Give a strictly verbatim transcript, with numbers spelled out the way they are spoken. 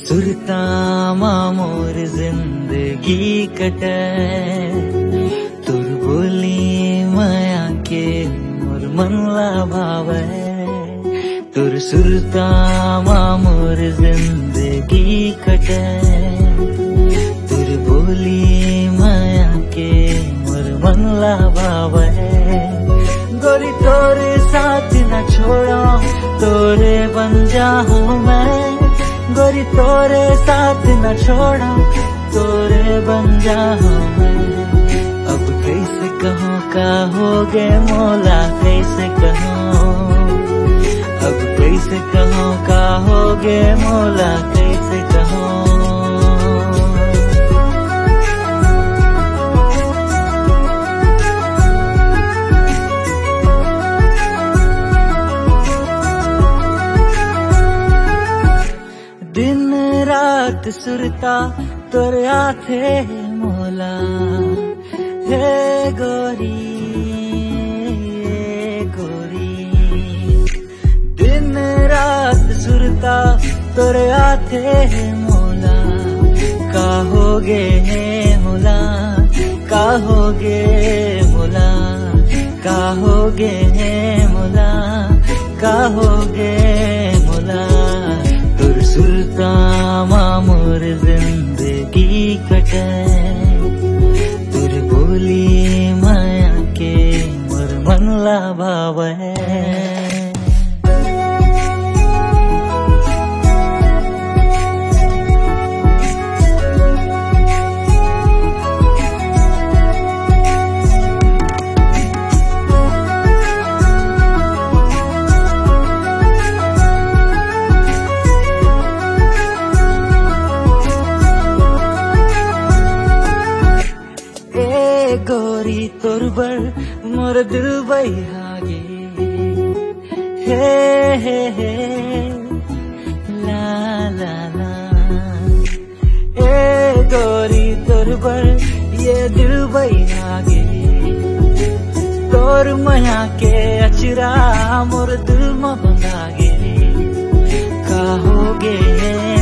सुरतामा मोर जिंदगी कटे तुर बोली माया के मोर मन ला भावे तुर सुरतामा मोर जिंदगी कटे तुर बोली माया के मोर मन ला भावे गोरी तोरे साथ न छोड़ा तोरे बन जाऊं मैं गोरी तोरे साथ न छोड़ा तोरे बन जाऊं मैं अब कैसे कहूँ का हो गे मौला कैसे कहूँ अब कैसे कहूँ का हो गे मौला कैसे कहूँ दिन रात सुरता तोरे आथे मौला हे गोरी गोरी दिन रात सुरता तोरे आथे मौला का होगे मौला का होगे मौला का होगे मौला का होगे मौला सुरतामा मोर जिंदगी कटे तुर बोली माया के मोर मन ला भावे गोरी तोर बर मोर दिल बहागे हे हे हे ला ला ला ए गोरी तोर बर ये दिल बहागे तोर माया के अचरा मोर दिल में बंधागे का होगे